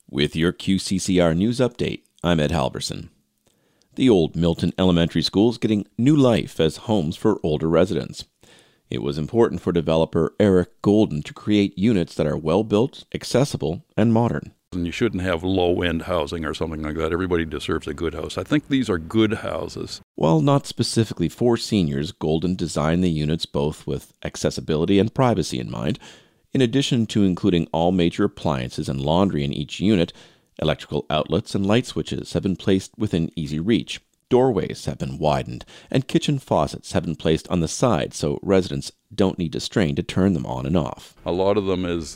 With your QCCR News Update, I'm Ed Halverson. The old Milton Elementary School is getting new life as homes for older residents. It was important for developer Eric Golden to create units that are well-built, accessible, and modern. And you shouldn't have low-end housing or something like that. Everybody deserves a good house. I think these are good houses. While not specifically for seniors, Golden designed the units both with accessibility and privacy in mind. In addition to including all major appliances and laundry in each unit, electrical outlets and light switches have been placed within easy reach. Doorways have been widened, and kitchen faucets have been placed on the side so residents don't need to strain to turn them on and off. A lot of them is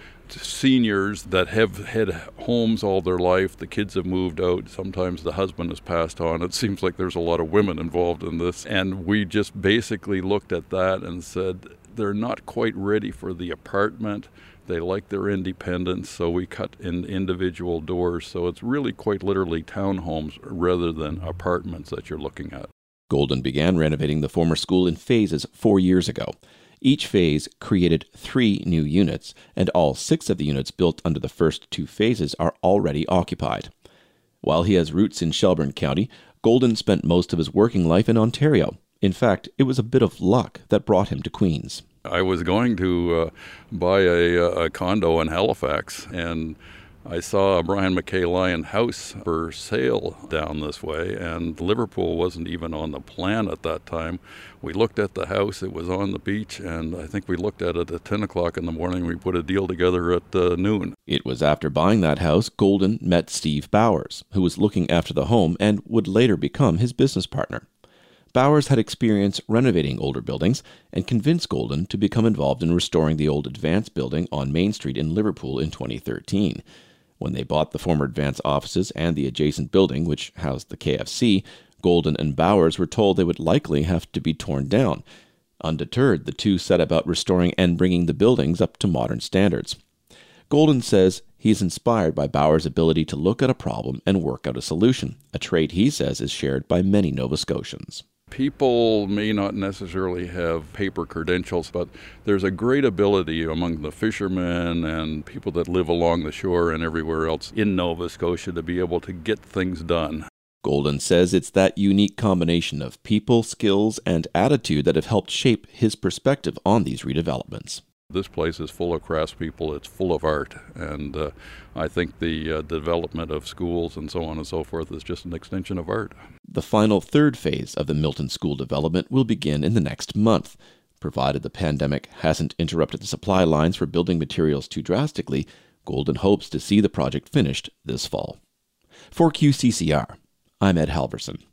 seniors that have had homes all their life. The kids have moved out. Sometimes the husband has passed on. It seems like there's a lot of women involved in this. And we just basically looked at that and said, they're not quite ready for the apartment. They like their independence, so we cut in individual doors. So it's really quite literally townhomes rather than apartments that you're looking at. Golden began renovating the former school in phases 4 years ago. Each phase created 3 new units, and all 6 of the units built under the first 2 phases are already occupied. While he has roots in Shelburne County, Golden spent most of his working life in Ontario. In fact, it was a bit of luck that brought him to Queens. I was going to buy a condo in Halifax, and I saw a Brian McKay Lyon house for sale down this way, and Liverpool wasn't even on the plan at that time. We looked at the house, it was on the beach, and I think we looked at it at 10 o'clock in the morning. We put a deal together at noon. It was after buying that house, Golden met Steve Bowers, who was looking after the home and would later become his business partner. Bowers had experience renovating older buildings and convinced Golden to become involved in restoring the old Advance building on Main Street in Liverpool in 2013. When they bought the former Advance offices and the adjacent building, which housed the KFC, Golden and Bowers were told they would likely have to be torn down. Undeterred, the two set about restoring and bringing the buildings up to modern standards. Golden says he's inspired by Bowers' ability to look at a problem and work out a solution, a trait he says is shared by many Nova Scotians. People may not necessarily have paper credentials, but there's a great ability among the fishermen and people that live along the shore and everywhere else in Nova Scotia to be able to get things done. Golden says it's that unique combination of people, skills, and attitude that have helped shape his perspective on these redevelopments. This place is full of craftspeople, it's full of art, and I think the development of schools and so on and so forth is just an extension of art. The final 3rd phase of the Milton School development will begin in the next month. Provided the pandemic hasn't interrupted the supply lines for building materials too drastically, Golden hopes to see the project finished this fall. For QCCR, I'm Ed Halverson.